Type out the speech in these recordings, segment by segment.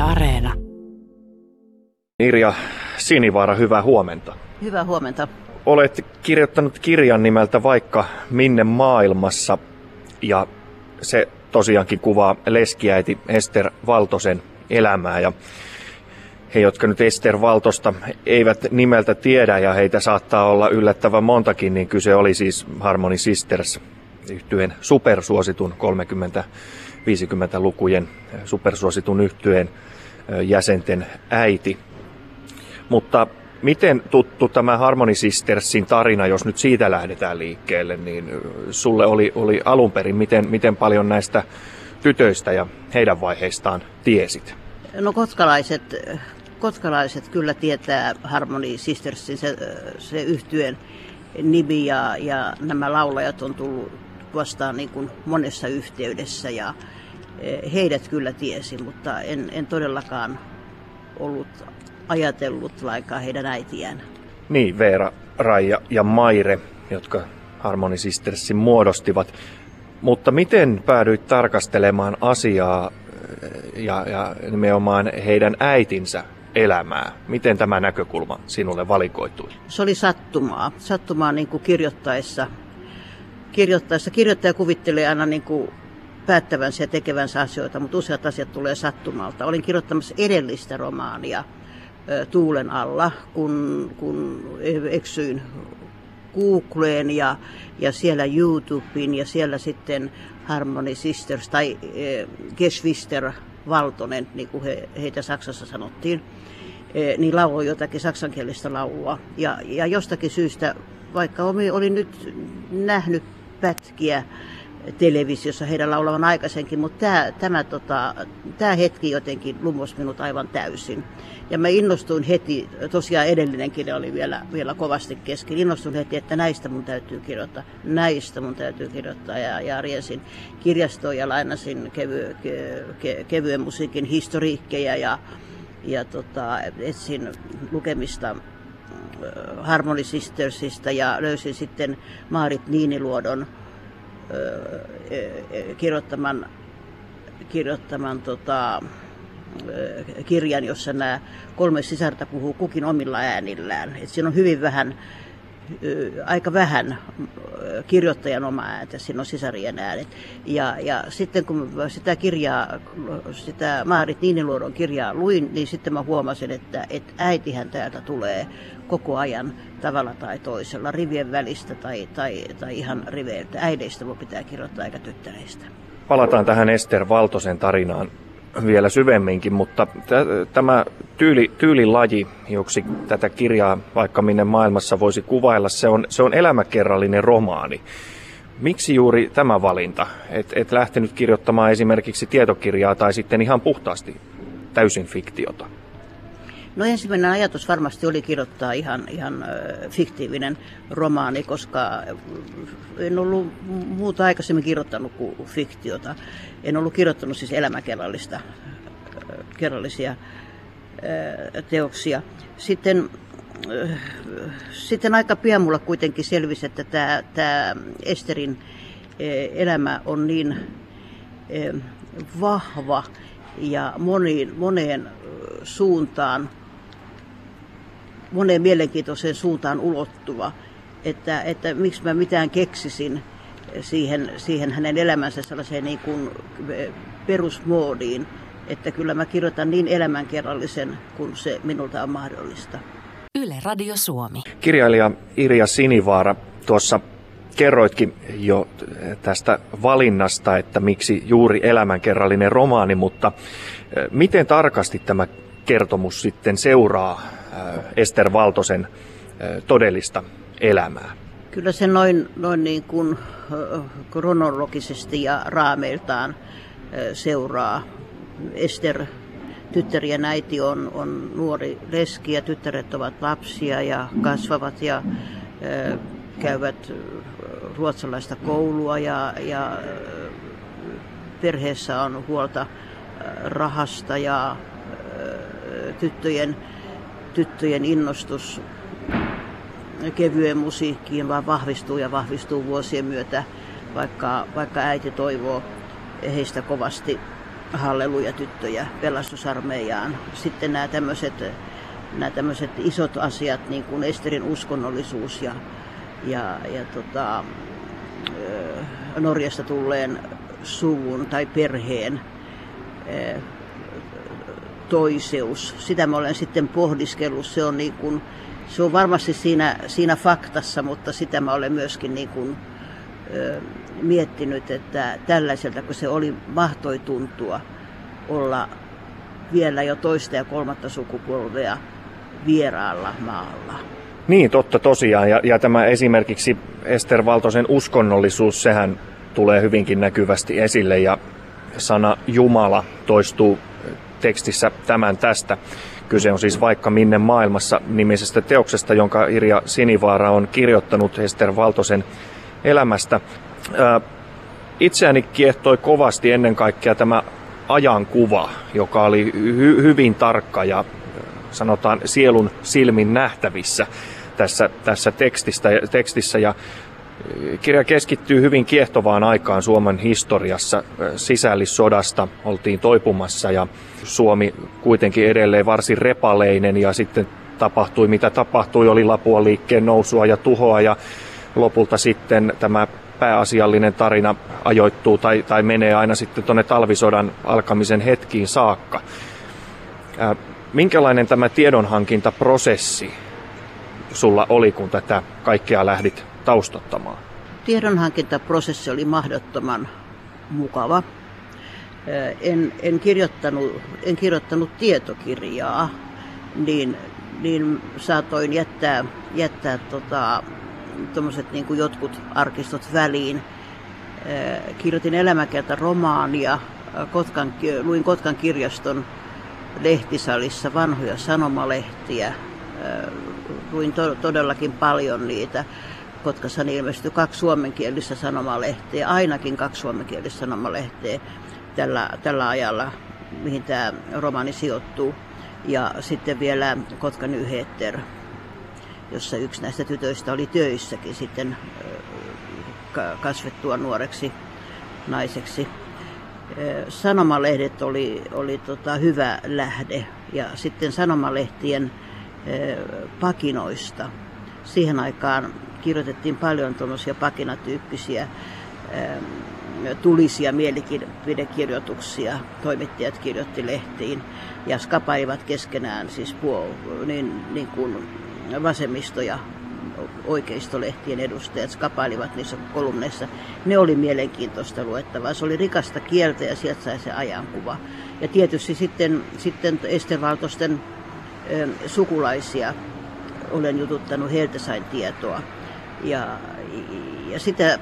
Areena. Irja Sinivaara, hyvää huomenta. Hyvää huomenta. Olet kirjoittanut kirjan nimeltä Vaikka minne maailmassa, ja se tosiaankin kuvaa leskiäiti Ester Valtosen elämää. Ja he, jotka nyt Ester Valtosta eivät nimeltä tiedä, ja heitä saattaa olla yllättävän montakin, niin kyse oli siis Harmony Sisters -yhtyeen supersuositun 30-50-lukujen supersuositun yhtyeen jäsenten äiti. Mutta miten tuttu tämä Harmony Sistersin tarina, jos nyt siitä lähdetään liikkeelle, niin sulle oli alun perin, miten paljon näistä tytöistä ja heidän vaiheistaan tiesit? No kotkalaiset kyllä tietää Harmony Sistersin, se yhtyeen nimi, ja nämä laulajat on tullut vastaan niin kuin monessa yhteydessä, ja heidät kyllä tiesi, mutta en todellakaan ollut ajatellut laikaa heidän äitiään. Niin, Veera, Raija ja Maire, jotka Harmony Sistersin muodostivat. Mutta miten päädyit tarkastelemaan asiaa ja nimenomaan heidän äitinsä elämää? Miten tämä näkökulma sinulle valikoitui? Se oli sattumaa niin kuin kirjoittaessa. Kirjoittaja kuvittelee aina niin kuin päättävänsä ja tekevänsä asioita, mutta useat asiat tulee sattumalta. Olin kirjoittamassa edellistä romaania Tuulen alla, kun eksyin Googleen ja siellä YouTubeen ja siellä sitten Harmony Sisters tai Geschwister Valtonen, niin kuin heitä Saksassa sanottiin, niin lauloi jotakin saksankielistä laulua. Ja jostakin syystä, vaikka olin nyt nähnyt pätkiä televisiossa heidän laulavan aikaisenkin, mutta tämä hetki jotenkin lumosi minut aivan täysin. Ja mä innostuin heti, tosiaan edellinenkin oli vielä kovasti kesken, innostuin heti, että näistä mun täytyy kirjoittaa, ja riensin kirjastoon ja lainasin kevyen musiikin historiikkeja ja etsin lukemista Harmony Sistersista ja löysin sitten Maarit Niiniluodon kirjoittaman kirjan, jossa nämä 3 sisarta puhuu kukin omilla äänillään. Et siinä on hyvin vähän, aika vähän kirjoittajan oma ääntä, siinä on sisarien äänet. Ja sitten kun sitä Maarit Niiniluodon kirjaa luin, niin sitten mä huomasin, että äitihän täältä tulee koko ajan tavalla tai toisella, rivien välistä tai ihan riveiltä. Äideistä voi pitää kirjoittaa eikä tyttäreistä. Palataan tähän Ester Valtosen tarinaan vielä syvemminkin, mutta tämä tyylilaji, joksi tätä kirjaa Vaikka minne maailmassa voisi kuvailla, se on elämäkerrallinen romaani. Miksi juuri tämä valinta? Et lähtenyt kirjoittamaan esimerkiksi tietokirjaa tai sitten ihan puhtaasti täysin fiktiota? No ensimmäinen ajatus varmasti oli kirjoittaa ihan fiktiivinen romaani, koska en ollut muuta aikaisemmin kirjoittanut kuin fiktiota. En ollut kirjoittanut siis elämäkerrallisia teoksia. Sitten aika pian mulla kuitenkin selvisi, että tämä Esterin elämä on niin vahva ja moneen suuntaan, moneen mielenkiintoiseen suuntaan ulottuva, että miksi mä mitään keksisin siihen hänen elämänsä sellaiseen niin kuin perusmoodiin, että kyllä mä kirjoitan niin elämänkerrallisen kuin se minulta on mahdollista. Yle Radio Suomi. Kirjailija Irja Sinivaara, tuossa kerroitkin jo tästä valinnasta, että miksi juuri elämänkerrallinen romaani, mutta miten tarkasti tämä kertomus sitten seuraa Ester Valtosen todellista elämää? Kyllä se noin niin kuin kronologisesti ja raameiltaan seuraa. Ester, tyttärien äiti, on nuori leski ja tyttäret ovat lapsia ja kasvavat ja käyvät ruotsalaista koulua ja perheessä on huolta rahasta ja tyttöjen innostus kevyeen musiikkiin vaan vahvistuu vuosien myötä, vaikka äiti toivoo heistä kovasti halleluja-tyttöjä pelastusarmeijaan. Sitten nämä tämmöiset isot asiat, niin kuin Esterin uskonnollisuus ja Norjasta tulleen suvun tai perheen toiseus. Sitä mä olen sitten pohdiskellut. Se on varmasti siinä faktassa, mutta sitä mä olen myöskin niin kuin, miettinyt, että tällaiselta kun se mahtoi tuntua olla vielä jo toista ja kolmatta sukupolvea vieraalla maalla. Niin, totta tosiaan. Ja tämä esimerkiksi Ester Valtosen uskonnollisuus, sehän tulee hyvinkin näkyvästi esille ja sana Jumala toistuu tekstissä tämän tästä. Kyse on siis Vaikka minne maailmassa -nimisestä teoksesta, jonka Irja Sinivaara on kirjoittanut Ester Valtosen elämästä. Itseäni kiehtoi kovasti ennen kaikkea tämä ajankuva, joka oli hyvin tarkka ja sanotaan sielun silmin nähtävissä tässä tekstissä. Ja kirja keskittyy hyvin kiehtovaan aikaan Suomen historiassa. Sisällissodasta oltiin toipumassa ja Suomi kuitenkin edelleen varsin repaleinen ja sitten tapahtui mitä tapahtui, oli Lapuan liikkeen nousua ja tuhoa ja lopulta sitten tämä pääasiallinen tarina ajoittuu tai menee aina sitten tuonne talvisodan alkamisen hetkiin saakka. Minkälainen tämä tiedonhankintaprosessi sulla oli, kun tätä kaikkea lähdit taustattamaan? Tiedonhankintaprosessi oli mahdottoman mukava. En kirjoittanut tietokirjaa, niin saatoin jättää tuommoiset niin kuin jotkut arkistot väliin. Kirjoitin elämäkertaromaania, luin Kotkan kirjaston lehtisalissa vanhoja sanomalehtiä, luin todellakin paljon niitä. Kotkassa ilmestyi 2 suomenkielistä sanomalehteä, ainakin 2 suomenkielistä sanomalehteä tällä ajalla, mihin tämä romaani sijoittuu. Ja sitten vielä Kotkan Nyheter, jossa yksi näistä tytöistä oli töissäkin sitten kasvettua nuoreksi naiseksi. Sanomalehdet oli hyvä lähde ja sitten sanomalehtien pakinoista. Siihen aikaan kirjoitettiin paljon tuollaisia pakinatyyppisiä tulisia mielipidekirjoituksia. Toimittajat kirjoitti lehtiin ja skapailivat keskenään siis niin kuin vasemmisto- ja oikeistolehtien edustajat skapailivat niissä kolumneissa. Ne oli mielenkiintoista luettavaa. Se oli rikasta kieltä ja sieltä sai se ajankuva. Ja tietysti sitten Ester Valtosten sukulaisia olen jututtanut, heiltä sain tietoa. Ja sitä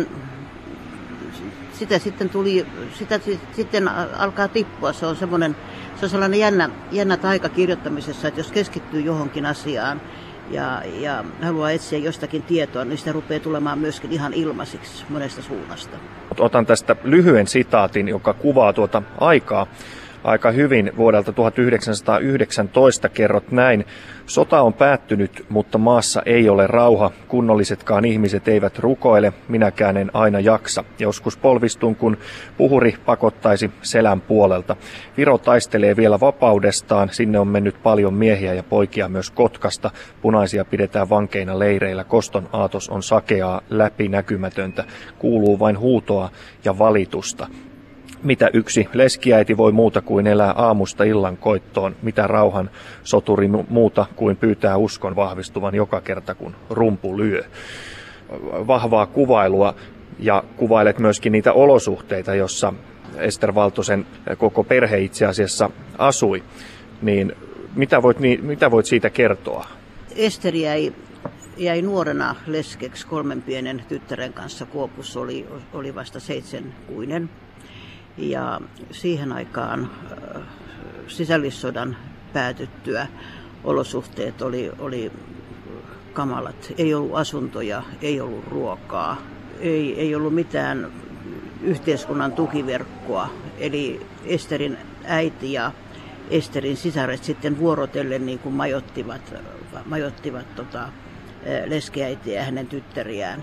sitten alkaa tippua. Se on sellainen jännä taika kirjoittamisessa, että jos keskittyy johonkin asiaan ja haluaa etsiä jostakin tietoa, niin sitä rupeaa tulemaan myöskin ihan ilmaisiksi monesta suunnasta. Otan tästä lyhyen sitaatin, joka kuvaa tuota aikaa aika hyvin. Vuodelta 1919 kerrot näin: "Sota on päättynyt, mutta maassa ei ole rauha. Kunnollisetkaan ihmiset eivät rukoile, minäkään en aina jaksa. Joskus polvistun, kun puhuri pakottaisi selän puolelta. Viro taistelee vielä vapaudestaan, sinne on mennyt paljon miehiä ja poikia myös Kotkasta. Punaisia pidetään vankeina leireillä, Koston aatos on sakeaa, läpinäkymätöntä. Kuuluu vain huutoa ja valitusta. Mitä yksi leskiäiti voi muuta kuin elää aamusta illan koittoon? Mitä rauhan soturi muuta kuin pyytää uskon vahvistuvan joka kerta, kun rumpu lyö?" Vahvaa kuvailua, ja kuvailet myöskin niitä olosuhteita, jossa Ester Valtosen koko perhe itse asiassa asui. Niin mitä voit siitä kertoa? Ester jäi nuorena leskeksi 3 pienen tyttären kanssa. Kuopus oli vasta 7-kuinen. Ja siihen aikaan sisällissodan päätyttyä olosuhteet oli kamalat. Ei ollut asuntoja, ei ollut ruokaa, ei ollut mitään yhteiskunnan tukiverkkoa. Eli Esterin äiti ja Esterin sisaret sitten vuorotellen niin kuin majoittivat leskeäitiä ja hänen tyttäriään.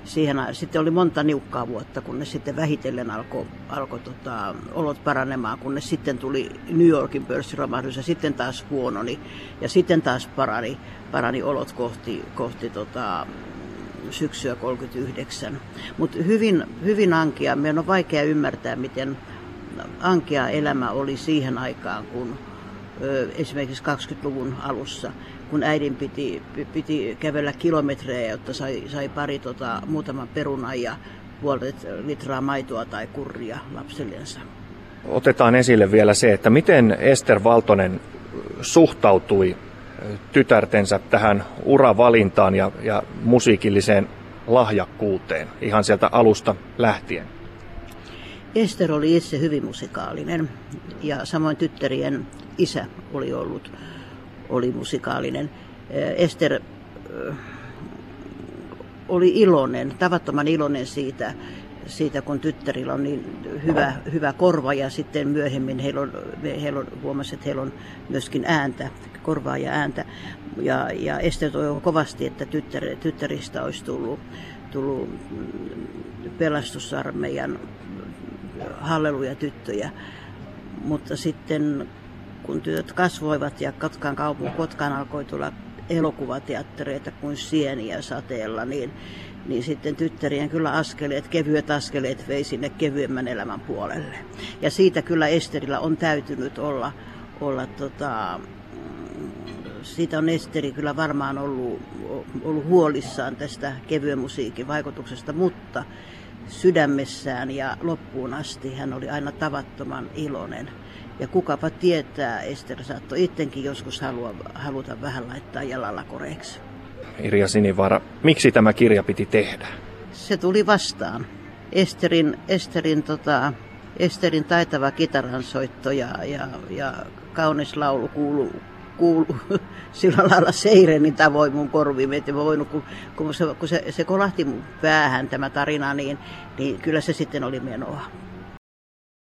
sitten oli monta niukkaa vuotta, kunnes sitten vähitellen alkoi olot paranemaan, kunnes sitten tuli New Yorkin pörssiromahdus ja sitten taas huononi ja sitten taas parani olot kohti syksyä 1939. Mutta hyvin ankea. Meidän on vaikea ymmärtää, miten ankea elämä oli siihen aikaan, kun esimerkiksi 20-luvun alussa, kun äidin piti kävellä kilometrejä, jotta sai muutaman perunan ja puolet litraa maitoa tai kurria lapsellensa. Otetaan esille vielä se, että miten Ester Valtonen suhtautui tytärtensä tähän uravalintaan ja musiikilliseen lahjakkuuteen ihan sieltä alusta lähtien. Ester oli itse hyvin musikaalinen ja samoin tyttärien isä oli musikaalinen. Ester oli tavattoman iloinen siitä, kun tyttärillä on niin hyvä korva ja sitten myöhemmin heillä huomasi, että heillä on myöskin ääntä, korvaa ja ääntä. Ja Ester toivoi kovasti, että tyttäristä olisi tullut pelastusarmeijan halleluja-tyttöjä. Mutta sitten kun tytöt kasvoivat ja Kotkaan alkoi tulla elokuvateattereita kuin sieniä sateella, niin sitten tyttärien kyllä kevyet askeleet vei sinne kevyemmän elämän puolelle. Ja siitä kyllä Esterillä on täytynyt olla siitä on Esteri kyllä varmaan ollut huolissaan tästä kevyen musiikin vaikutuksesta, mutta sydämessään ja loppuun asti hän oli aina tavattoman iloinen. Ja kukapa tietää, Ester saattoi itsekin joskus haluta vähän laittaa jalalla koreeksi. Irja Sinivaara, miksi tämä kirja piti tehdä? Se tuli vastaan. Esterin taitava kitaransoitto ja kaunis laulu kuulu sillä lailla seirenin tavoin mun korviin. Että kun se kolahti mun päähän tämä tarina, niin kyllä se sitten oli menoa.